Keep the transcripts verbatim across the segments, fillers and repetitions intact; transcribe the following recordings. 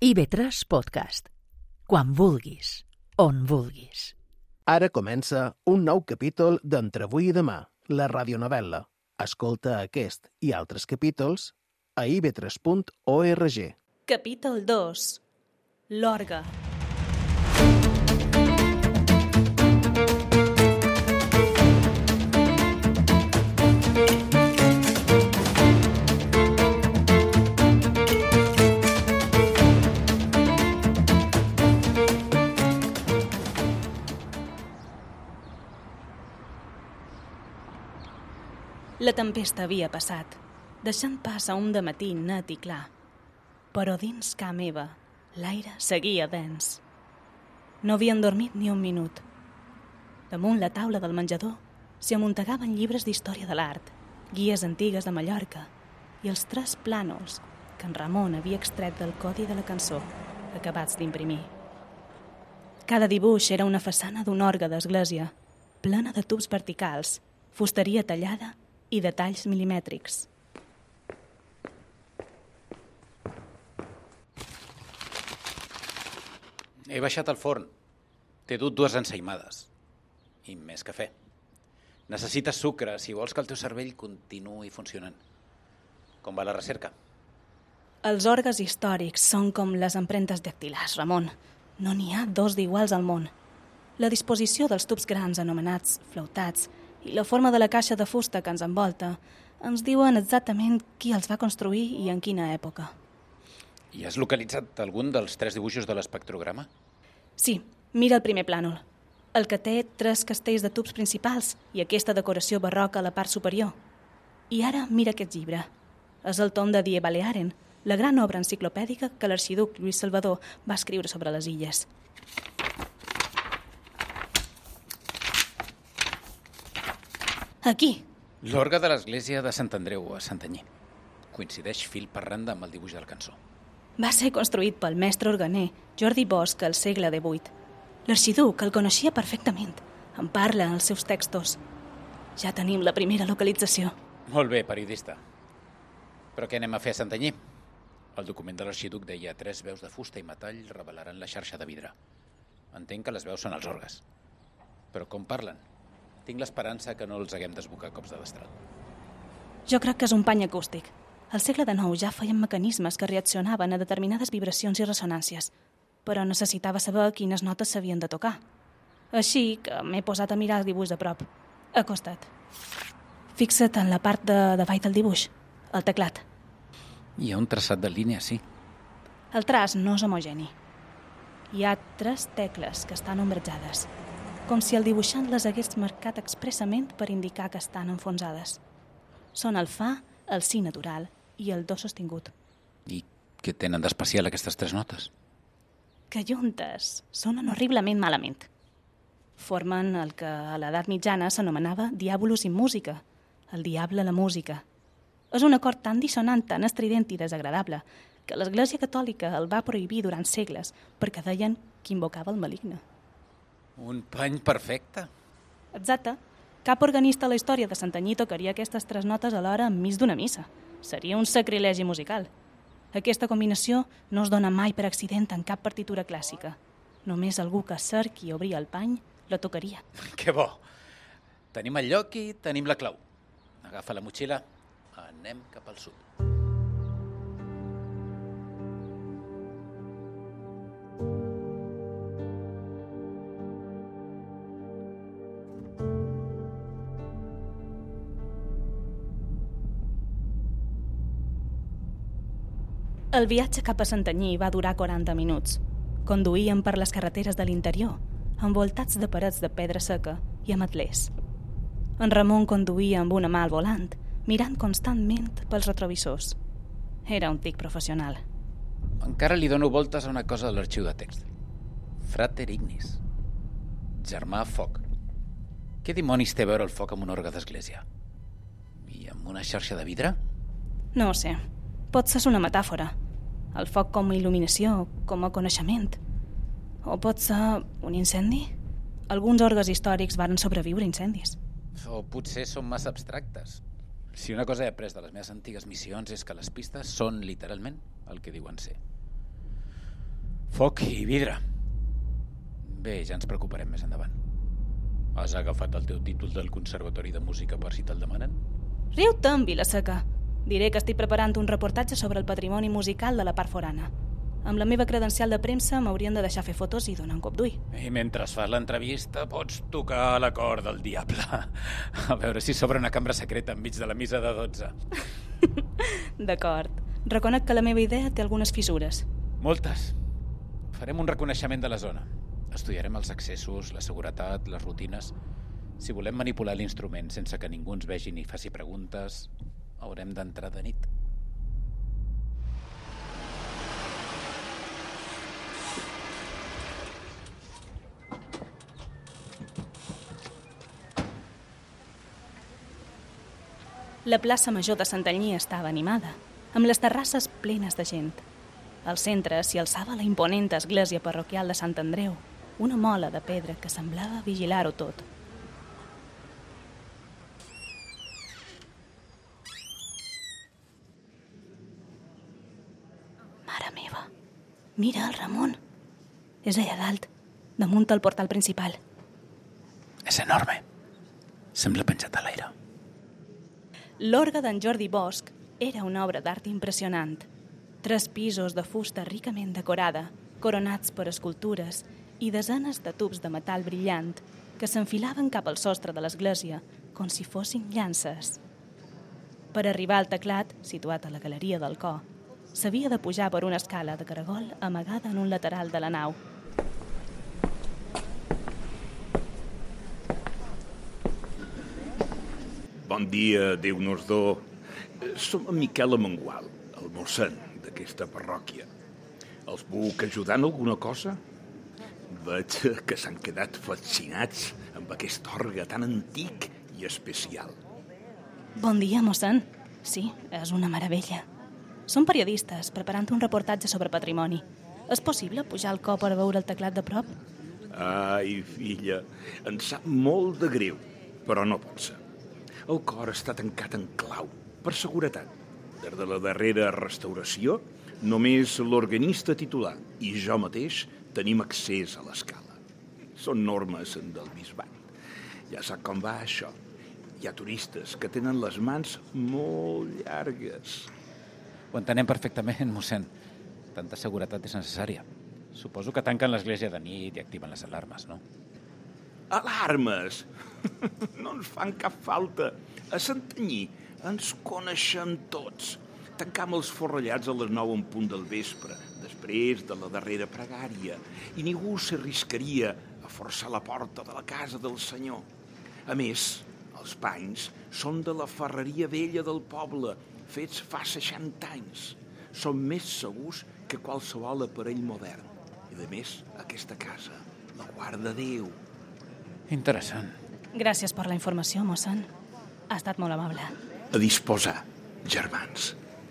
I ve tres Podcast. Quan vulguis, on vulguis. Ara comença un nou capítol d'Entre avui i demà, la radionovel·la. Escolta aquest i altres capítols a i ve tres punt org. Capítol dos. L'orgue. La tempesta havia passat, deixant pas a un dematí net i clar. Però dins ca meva, l'aire seguia dens. No havien dormit ni un minut. Damunt la taula del menjador s'hi amuntegaven llibres d'història de l'art, guies antigues de Mallorca i els tres plànols que en Ramon havia extret del codi de la cançó, acabats d'imprimir. Cada dibuix era una façana d'un orgue d'església, plena de tubs verticals, fusteria tallada i detalls milimètrics. He baixat al forn. T'he dut dues ensaïmades. I més cafè. Necessites sucre si vols que el teu cervell continuï funcionant. Com va la recerca? Els orgues històrics són com les empremtes dactilars, Ramon. No n'hi ha dos d'iguals al món. La disposició dels tubs grans anomenats flautats i la forma de la caixa de fusta que ens envolta ens diuen exactament qui els va construir i en quina època. I has localitzat algun dels tres dibuixos de l'espectrograma? Sí, mira el primer plànol. El que té tres castells de tubs principals i aquesta decoració barroca a la part superior. I ara mira aquest llibre. És el tom de Die Balearen, la gran obra enciclopèdica que l'arxiduc Lluís Salvador va escriure sobre les illes. Aquí. L'orgue de l'església de Sant Andreu, a Santanyí. Coincideix fil per randa amb el dibuix de la cançó. Va ser construït pel mestre organer Jordi Bosch al segle divuit. L'arxiduc el coneixia perfectament. En parla als seus textos. Ja tenim la primera localització. Molt bé, periodista. Però què anem a fer a Santanyí? El document de l'arxiduc deia tres veus de fusta i metall revelaran la xarxa de vidre. Entenc que les veus són els orgues. Però com parlen? Tinc l'esperança que no els haguem d'esbocar cops de destral. Jo crec que és un pany acústic. Al segle dinou ja feien mecanismes que reaccionaven a determinades vibracions i ressonàncies, però necessitava saber quines notes s'havien de tocar. Així que m'he posat a mirar el dibuix de prop. Acosta't. Fixa't en la part de davall del dibuix, el teclat. Hi ha un traçat de línia, sí. El traç no és homogeni. Hi ha tres tecles que estan ombrejades, com si el dibuixant les hagués marcat expressament per indicar que estan enfonsades. Són el fa, el si natural i el do sostingut. I què tenen d'especial aquestes tres notes? Que juntes sonen horriblement malament. Formen el que a l'edat mitjana s'anomenava diabolus in música, el diable a la música. És un acord tan dissonant, tan estrident i desagradable, que l'Església Catòlica el va prohibir durant segles perquè deien que invocava el maligne. Un pany perfecte. Exacte. Cap organista a la història de Santanyí tocaria aquestes tres notes alhora enmig d'una missa. Seria un sacrilegi musical. Aquesta combinació no es dona mai per accident en cap partitura clàssica. Només algú que cerqui obrir el pany la tocaria. Que bo! Tenim el lloc i tenim la clau. Agafa la motxilla, anem cap al sud. El viatge cap a Santanyí va durar quaranta minuts. Conduïen per les carreteres de l'interior, envoltats de parets de pedra seca i ametlers. En Ramon conduïa amb una mà al volant, mirant constantment pels retrovisors. Era un tic professional. Encara li dono voltes a una cosa de l'arxiu de text. Frater Ignis. Germà foc. Què dimonis té a veure el foc amb un orgue d'església? I amb una xarxa de vidre? No ho sé. Pot ser una metàfora. El foc com a il·luminació, com a coneixement. O pot ser un incendi? Alguns orgues històrics varen sobreviure a incendis. O potser són massa abstractes. Si una cosa he après de les meves antigues missions és que les pistes són literalment el que diuen ser. Foc i vidre. Bé, ja ens preocuparem més endavant. Has agafat el teu títol del Conservatori de Música per si te'l demanen? Riu-te'n, Vilaseca. Diré que estic preparant un reportatge sobre el patrimoni musical de la part forana. Amb la meva credencial de premsa m'haurien de deixar fer fotos i donar un cop d'ull. I mentre fas l'entrevista pots tocar l'acord del diable. A veure si s'obre una cambra secreta enmig de la missa de dotze. D'acord. Reconec que la meva idea té algunes fissures. Moltes. Farem un reconeixement de la zona. Estudiarem els accessos, la seguretat, les rutines. Si volem manipular l'instrument sense que ningú ens vegi ni faci preguntes, haurem d'entrar de nit. La plaça Major de Santanyí estava animada, amb les terrasses plenes de gent. Al centre s'hi alçava la imponent església parroquial de Sant Andreu, una mola de pedra que semblava vigilar-ho tot. Mare meva, mira el Ramon. És allà dalt, damunt el portal principal. És enorme. Sembla penjat a l'aire. L'orgue d'en Jordi Bosch era una obra d'art impressionant. Tres pisos de fusta ricament decorada, coronats per escultures i desenes de tubs de metall brillant que s'enfilaven cap al sostre de l'església com si fossin llances. Per arribar al teclat, situat a la galeria del cor, s'havia de pujar per una escala de caragol amagada en un lateral de la nau. Bon dia, Déu nos do. Som en Miquel Amengual, el mossèn d'aquesta parròquia. Els puc ajudar en alguna cosa? Veig que s'han quedat fascinats amb aquest orgue tan antic i especial. Bon dia, mossèn. Sí, és una meravella. Som periodistes preparant un reportatge sobre patrimoni. És possible pujar al cor per veure el teclat de prop? Ai, filla, em sap molt de greu, però no pot ser. El cor està tancat en clau, per seguretat. Des de la darrera restauració, només l'organista titular i jo mateix tenim accés a l'escala. Són normes del bisbat. Ja sap com va això. Hi ha turistes que tenen les mans molt llargues. Ho entenem perfectament, mossèn. Tanta seguretat és necessària. Suposo que tanquen l'església de nit i activen les alarmes, no? Alarmes! No ens fan cap falta. A Santanyí ens coneixem tots. Tancam els forrellats a les nou en punt del vespre, després de la darrera pregària, i ningú s'arriscaria a forçar la porta de la casa del senyor. A més, els panys són de la ferreria vella del poble, fets fa seixanta anys. Són més segurs que qualsevol aparell modern. I, a més, aquesta casa la guarda Déu. Interessant. Gràcies per la informació, mossèn. Ha estat molt amable. A disposar, germans.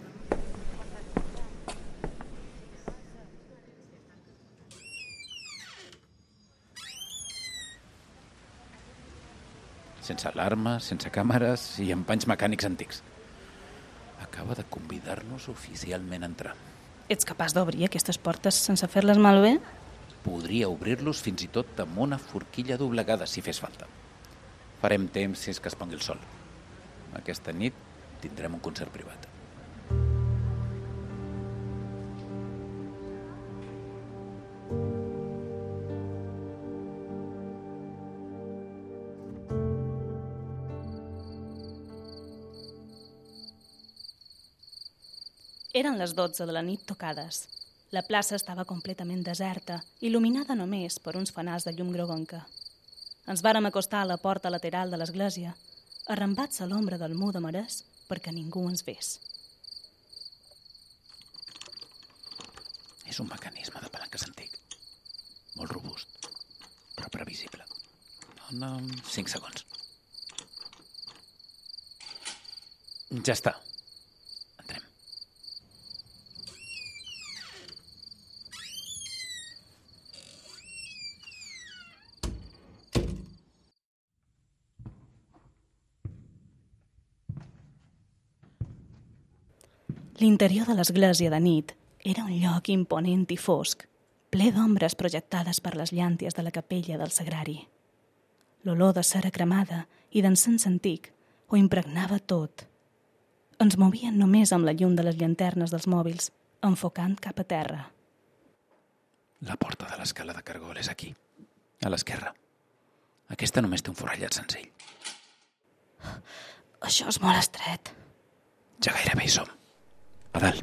Sense alarmes, sense càmeres i amb panys mecànics antics. Acaba de convidar-nos oficialment a entrar. Ets capaç d'obrir aquestes portes sense fer-les malbé? Podria obrir-los fins i tot amb una forquilla doblegada, si fes falta. Farem temps fins que es pongui el sol. Aquesta nit tindrem un concert privat. Eren les dotze de la nit tocades. La plaça estava completament deserta, il·luminada només per uns fanals de llum groguenca. Ens vàrem acostar a la porta lateral de l'església, arrambats a l'ombra del mur de marès perquè ningú ens ves. És un mecanisme de palanques antic. Molt robust, però previsible. Dóna'm cinc segons. Ja està. Entrem. L'interior de l'església de nit era un lloc imponent i fosc. ple d'ombres projectades per les llànties de la capella del sagrari. L'olor de cera cremada i d'encens antic ho impregnava tot. Ens movien només amb la llum de les llanternes dels mòbils, enfocant cap a terra. La porta de l'escala de cargol és aquí, a l'esquerra. Aquesta només té un forrellat senzill. Això és molt estret. Ja gairebé hi som. A dalt.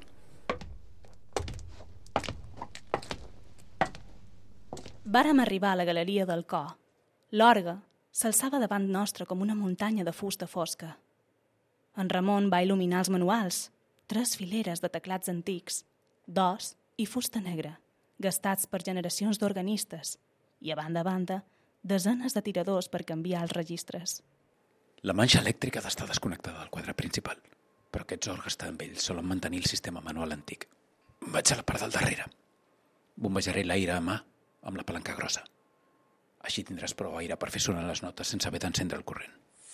Vàrem arribar a la galeria del cor. L'orgue s'alçava davant nostre com una muntanya de fusta fosca. En Ramon va il·luminar els manuals, tres fileres de teclats antics, d'os i fusta negra, gastats per generacions d'organistes, i a banda a banda, desenes de tiradors per canviar els registres. La manxa elèctrica ha d'estar desconnectada del quadre principal, però aquests orgues tan vells solen mantenir el sistema manual antic. Vaig a la part del darrere. Bombejaré l'aire a mà amb la palanca grossa. Així tindràs prou aire per fer sonar les notes sense haver d'encendre el corrent.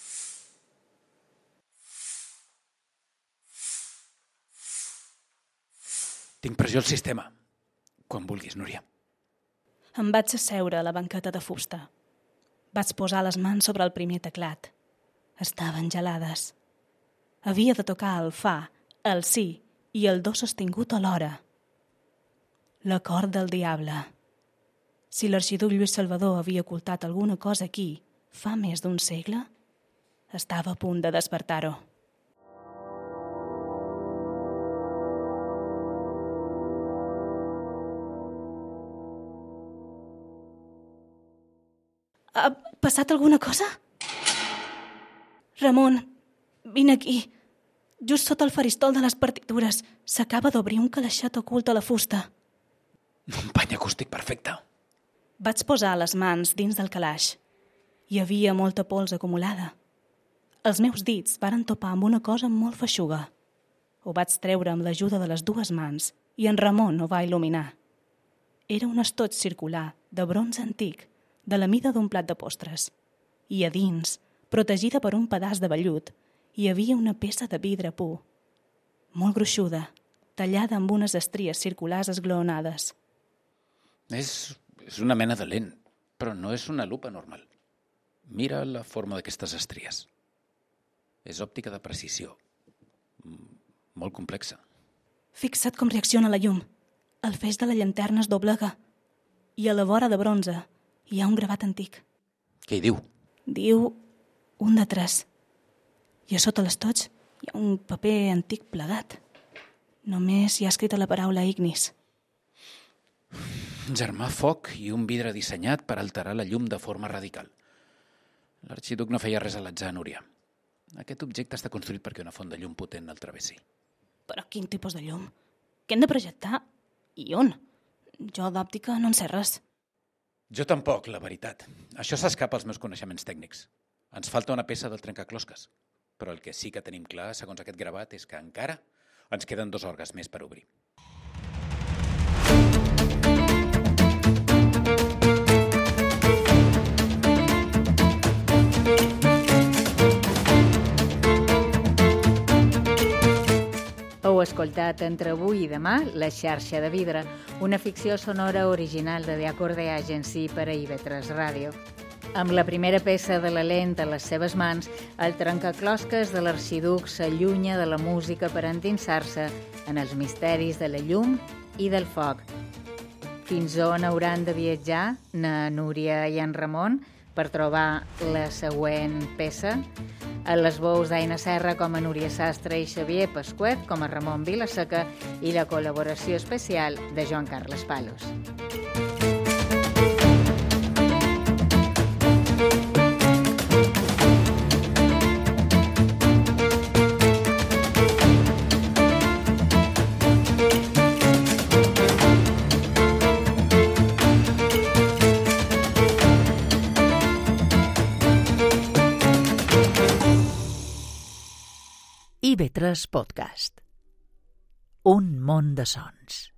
Tinc pressió al sistema. Quan vulguis, Núria. Em vaig asseure a la banqueta de fusta. Vaig posar les mans sobre el primer teclat. Estaven gelades. Havia de tocar el fa, el si i el do sostingut alhora. L'acord del diable. Si l'arxiduc Lluís Salvador havia ocultat alguna cosa aquí fa més d'un segle, estava a punt de despertar-ho. Ha passat alguna cosa? Ramon, vine aquí. Just sota el faristol de les partitures s'acaba d'obrir un calaixet ocult a la fusta. Un pany acústic perfecte. Vaig posar les mans dins del calaix. Hi havia molta pols acumulada. Els meus dits varen topar amb una cosa molt feixuga. Ho vaig treure amb l'ajuda de les dues mans i en Ramon ho va il·luminar. Era un estoig circular de bronze antic, de la mida d'un plat de postres. I a dins, protegida per un pedaç de vellut, hi havia una peça de vidre pur, molt gruixuda, tallada amb unes estries circulars esglaonades. És, és una mena de lent, però no és una lupa normal. Mira la forma d'aquestes estries. És òptica de precisió. Molt complexa. Fixa't com reacciona la llum. El feix de la llanterna es doblega. I a la vora de bronze hi ha un gravat antic. Què hi diu? Diu un de tres. I a sota l'estoig hi ha un paper antic plegat. Només hi ha escrita la paraula ignis. Germà foc i un vidre dissenyat per alterar la llum de forma radical. L'arxiduc no feia res a l'atzar, Núria. Aquest objecte està construït perquè una font de llum potent el travessi. Però quin tipus de llum? Què hem de projectar? I on? Jo d'òptica no en sé res. Jo tampoc, la veritat. Això s'escapa als meus coneixements tècnics. Ens falta una peça del trencaclosques. Però el que sí que tenim clar, segons aquest gravat, és que encara ens queden dos orgues més per obrir. Heu escoltat Entre avui i demà, La xarxa de vidre, una ficció sonora original de The Acorde Agency per a I V tres Ràdio. Amb la primera peça de la lent a les seves mans, el trencaclosques de l'arxiduc s'allunya de la música per endinsar-se en els misteris de la llum i del foc. Fins on hauran de viatjar na Núria i en Ramon per trobar la següent peça? A les veus d'Aina Serra com a Núria Sastre i Xavier Pasquet com a Ramon Vilaseca i la col·laboració especial de Joan Carles Palos. I V tres Podcast. Un món de sons.